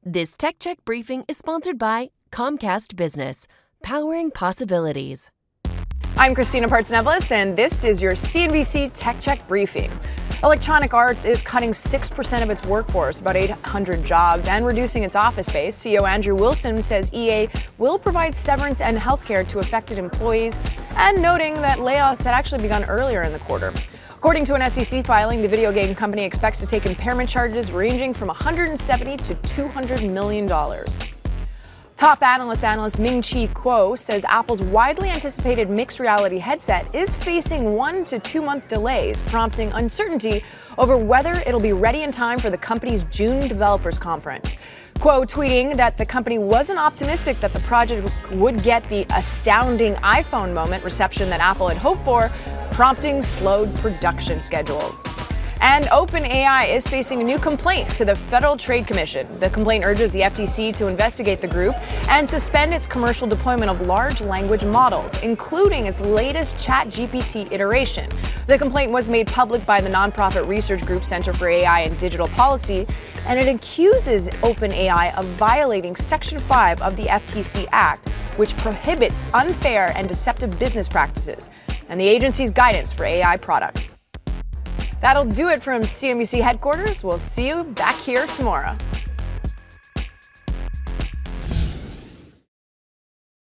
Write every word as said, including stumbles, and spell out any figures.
This Tech Check briefing is sponsored by Comcast Business, powering possibilities. I'm Christina Parts-Nevelis, and this is your C N B C Tech Check briefing. Electronic Arts is cutting six percent of its workforce, about eight hundred jobs, and reducing its office space. C E O Andrew Wilson says E A will provide severance and health care to affected employees, and noting that layoffs had actually begun earlier in the quarter. According to an S E C filing, the video game company expects to take impairment charges ranging from one hundred seventy to two hundred million dollars. Top analyst analyst Ming-Chi Kuo says Apple's widely anticipated mixed reality headset is facing one to two month delays, prompting uncertainty over whether it'll be ready in time for the company's June developers conference. Kuo tweeting that the company wasn't optimistic that the project would get the astounding iPhone moment reception that Apple had hoped for, prompting slowed production schedules. And OpenAI is facing a new complaint to the Federal Trade Commission. The complaint urges the F T C to investigate the group and suspend its commercial deployment of large language models, including its latest ChatGPT iteration. The complaint was made public by the nonprofit research group Center for A I and Digital Policy, and it accuses OpenAI of violating Section five of the F T C Act, which prohibits unfair and deceptive business practices, and the agency's guidance for A I products. That'll do it from C N B C headquarters. We'll see you back here tomorrow.